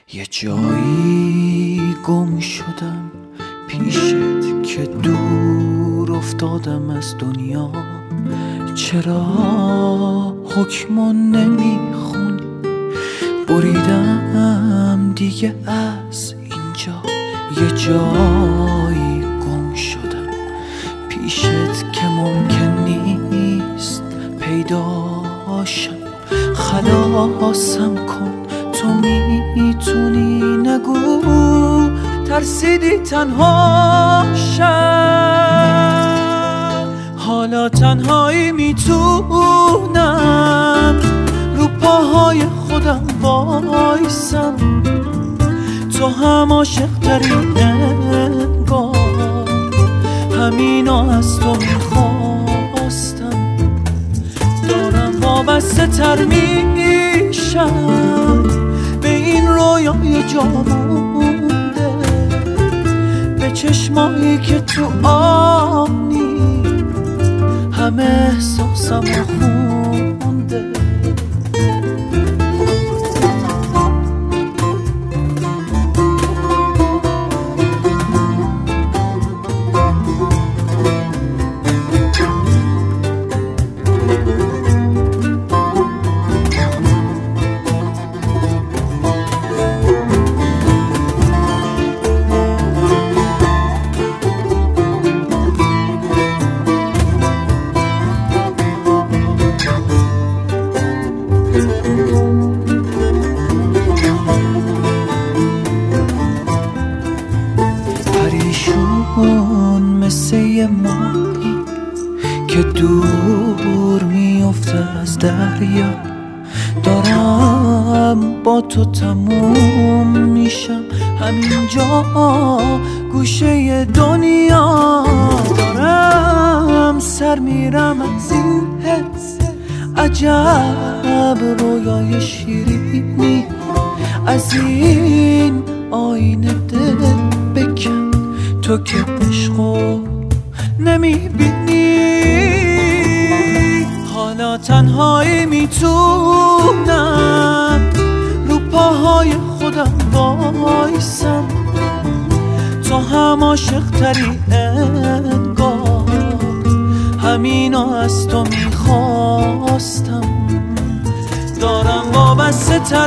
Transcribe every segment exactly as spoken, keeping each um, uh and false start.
یه جایی گم شدم پیشت که دور افتادم از دنیا. چرا حکمو نمیخونی؟ بریدم دیگه از اینجا. یه جایی گم شدم پیشت که ممکن نیست پیداشم. خلاصم کن تو میتونی، نگو ترسیدی تنها شم. حالا تنهایی میتونم رو پاهای خودم وایسم. تو هم عاشق تری انگار، همینا از تو میخواستم. دارم وابسته تر میشم به این رویای جا مونده، به چشمایی که تو آنی همه احساسم رو خونده. پریشون مثل یه ماهی که دور میفته از دریا. دارم با تو تموم میشم همینجا گوشه دنیا. دارم سر میرم از این حس عجب رویای شیرینی. از این آینه دل بکن تو که عشقو نمیبینی. حالا تنهایی میتونم رو پاهای خودم وایسم. تو هم عاشق تری انگار، همینا از تو میخواستم. دارم وابسته تر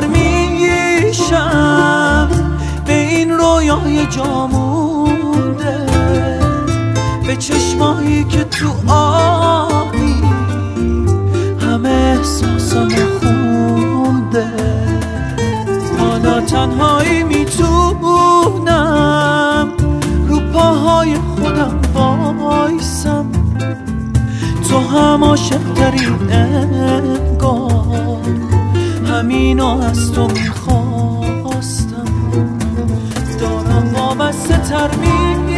میشم به این رویای جا مونده، به چشمایی که تو آبی همه احساسم خونده. حالا تنهایی میتونم رو پاهای خودم وایسم. تو هم عاشق تری انگار، همینا از تو میخواستم. دارم وابسته تر میگی